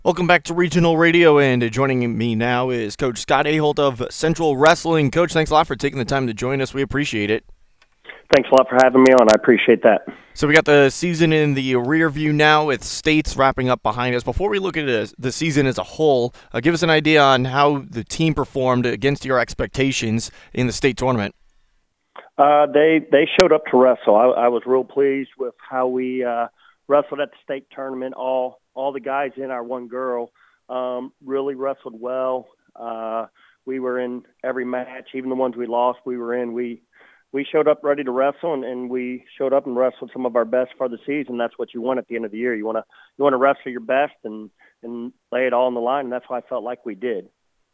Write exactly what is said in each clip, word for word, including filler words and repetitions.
Welcome back to Regional Radio, and joining me now is Coach Scott Aholt of Central Wrestling. Coach, thanks a lot for taking the time to join us. We appreciate it. Thanks a lot for having me on. I appreciate that. So we got the season in the rear view now with states wrapping up behind us. Before we look at it, the season as a whole, uh, give us an idea on how the team performed against your expectations in the state tournament. Uh, they they showed up to wrestle. I, I was real pleased with how we uh, wrestled at the state tournament. All all the guys in our one girl um, really wrestled well. Uh, we were in every match, even the ones we lost. We were in. We we showed up ready to wrestle, and, and we showed up and wrestled some of our best for the season. That's what you want at the end of the year. You want to you want to wrestle your best and and lay it all on the line, and that's what I felt like we did.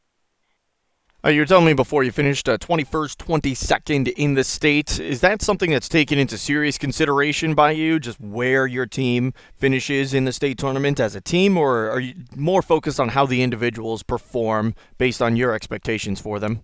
Uh, you were telling me before you finished uh, twenty-first, twenty-second in the state. Is that something that's taken into serious consideration by you, just where your team finishes in the state tournament as a team, or are you more focused on how the individuals perform based on your expectations for them?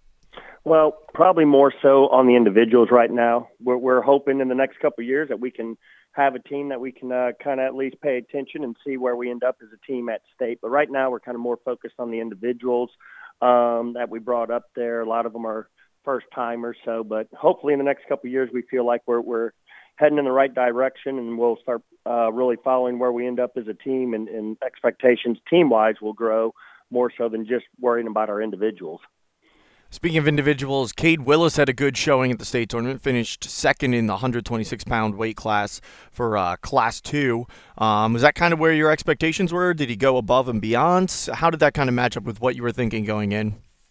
Well, probably more so on the individuals right now. We're, we're hoping in the next couple of years that we can have a team that we can uh, kind of at least pay attention and see where we end up as a team at state. But right now we're kind of more focused on the individuals um, that we brought up there. A lot of them are first timers. So, but hopefully in the next couple of years we feel like we're we're heading in the right direction, and we'll start uh, really following where we end up as a team, and, and expectations team wise will grow more so than just worrying about our individuals. Speaking of individuals, Cade Willis had a good showing at the state tournament, finished second in the one hundred twenty-six pound weight class for uh, Class two. Um, was that kind of where your expectations were? Did he go above and beyond? How did that kind of match up with what you were thinking going in?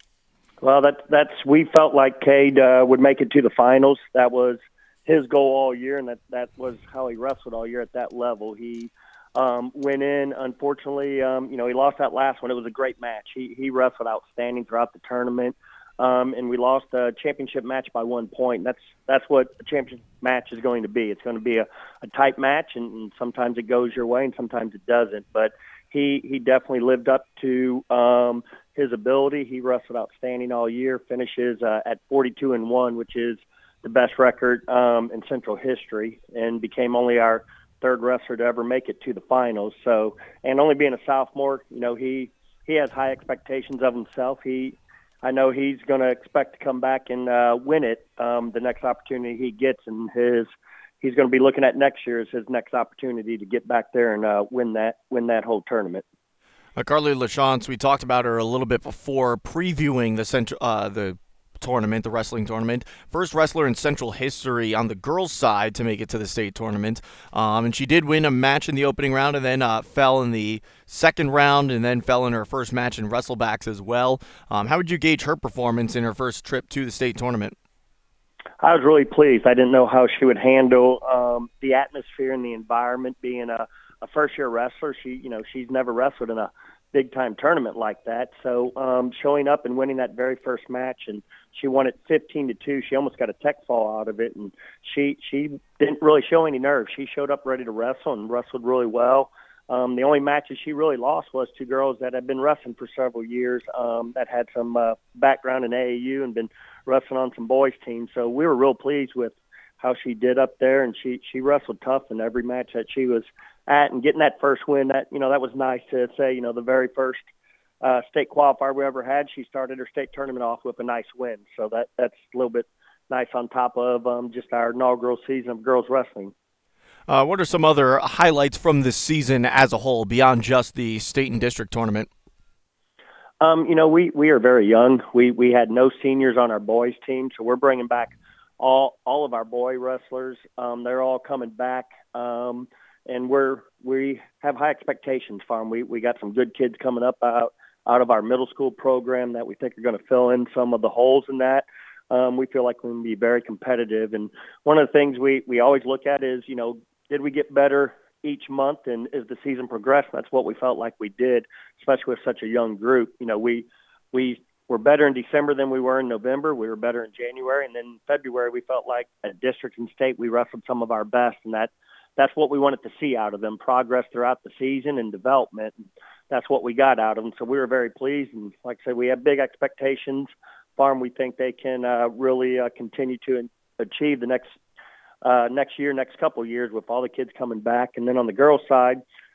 Well, that's that's we felt like Cade uh, would make it to the finals. That was his goal all year, and that that was how he wrestled all year at that level. He um, went in. Unfortunately, um, you know, he lost that last one. It was a great match. He he wrestled outstanding throughout the tournament, um, and we lost a championship match by one point. That's that's what a championship match is going to be. It's going to be a, a tight match, and, and sometimes it goes your way, and sometimes it doesn't. But he he definitely lived up to um, his ability. He wrestled outstanding all year. Finishes uh, at forty-two and one, which is the best record um, in Central history, and became only our third wrestler to ever make it to the finals. So, and only being a sophomore, you know, he he has high expectations of himself. He, I know he's going to expect to come back and uh, win it um, the next opportunity he gets, and his he's going to be looking at next year as his next opportunity to get back there and uh, win that win that whole tournament. Uh, Carly LaChance, we talked about her a little bit before previewing the central, uh, the tournament, the wrestling tournament. First wrestler in Central history on the girls' side to make it to the state tournament. Um, and she did win a match in the opening round and then uh, fell in the second round and then fell in her first match in wrestlebacks as well. Um, how would you gauge her performance in her first trip to the state tournament? I was really pleased. I didn't know how she would handle um, the atmosphere and the environment. Being a, a first-year wrestler, she, you know, she's never wrestled in a big-time tournament like that. So um, showing up and winning that very first match, and she won it fifteen to two. She almost got a tech fall out of it, and she she didn't really show any nerves. She showed up ready to wrestle and wrestled really well. Um, the only matches she really lost was to girls that had been wrestling for several years, um, that had some uh, background in A A U and been wrestling on some boys teams. So we were real pleased with how she did up there, and she she wrestled tough in every match that she was at, and getting that first win. That you know that was nice to say. You know the very first uh, state qualifier we ever had, she started her state tournament off with a nice win. So that that's a little bit nice on top of um, just our inaugural season of girls wrestling. Uh, what are some other highlights from this season as a whole beyond just the state and district tournament? Um, you know, we, we are very young. We we had no seniors on our boys team, so we're bringing back all all of our boy wrestlers. Um, they're all coming back, um, and we're we have high expectations for them. We we got some good kids coming up out out of our middle school program that we think are going to fill in some of the holes in that. Um, we feel like we can be very competitive, and one of the things we we always look at is, you know, did we get better each month, and as the season progressed, that's what we felt like we did, especially with such a young group. You know, we we were better in December than we were in November. We were better in January, and then in February we felt like at district and state we wrestled some of our best, and that that's what we wanted to see out of them: progress throughout the season and development. And that's what we got out of them. So we were very pleased, and like I said, we have big expectations for them. We think they can uh, really uh, continue to achieve the next uh, next year, next couple of years with all the kids coming back. And then on the girls' side,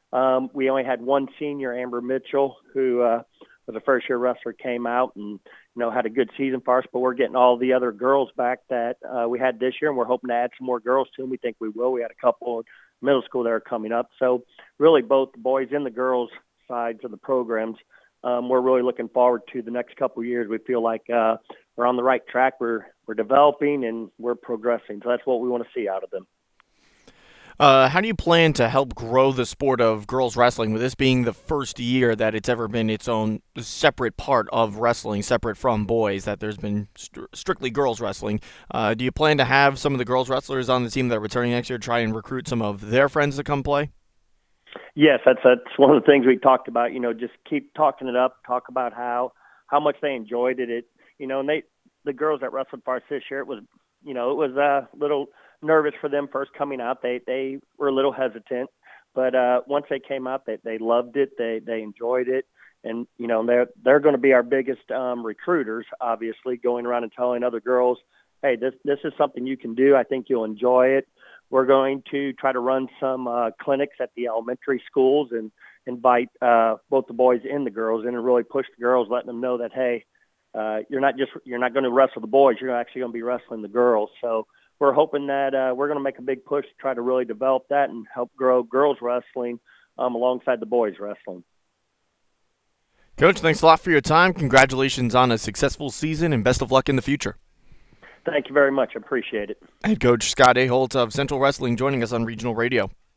Um, we only had one senior, Amber Mitchell, who uh, was a first-year wrestler, came out and, you know, had a good season for us. But we're getting all the other girls back that uh, we had this year, and we're hoping to add some more girls to them. We think we will. We had a couple middle school that are coming up. So really both the boys and the girls sides of the programs, um, we're really looking forward to the next couple of years. We feel like uh, we're on the right track. We're we're developing and we're progressing. So that's what we want to see out of them. Uh, how do you plan to help grow the sport of girls wrestling, with this being the first year that it's ever been its own separate part of wrestling, separate from boys, that there's been st- strictly girls wrestling? Uh, do you plan to have some of the girls wrestlers on the team that are returning next year try and recruit some of their friends to come play? Yes, that's that's one of the things we talked about. You know, just keep talking it up, talk about how how much they enjoyed it. It you know, and they the girls that wrestled for us this year, it was you know, it was a little nervous for them first coming out. They they were a little hesitant, but uh, once they came out, they they loved it. They they enjoyed it, and you know they're they're going to be our biggest um, recruiters. Obviously, going around and telling other girls, hey, this this is something you can do. I think you'll enjoy it. We're going to try to run some uh, clinics at the elementary schools and invite uh, both the boys and the girls in, and really push the girls, letting them know that hey, uh, you're not just you're not going to wrestle the boys. You're actually going to be wrestling the girls. So we're hoping that uh, we're going to make a big push to try to really develop that and help grow girls wrestling um, alongside the boys wrestling. Coach, thanks a lot for your time. Congratulations on a successful season, and best of luck in the future. Thank you very much. I appreciate it. Head coach Scott Aholt of Central Wrestling joining us on Regional Radio.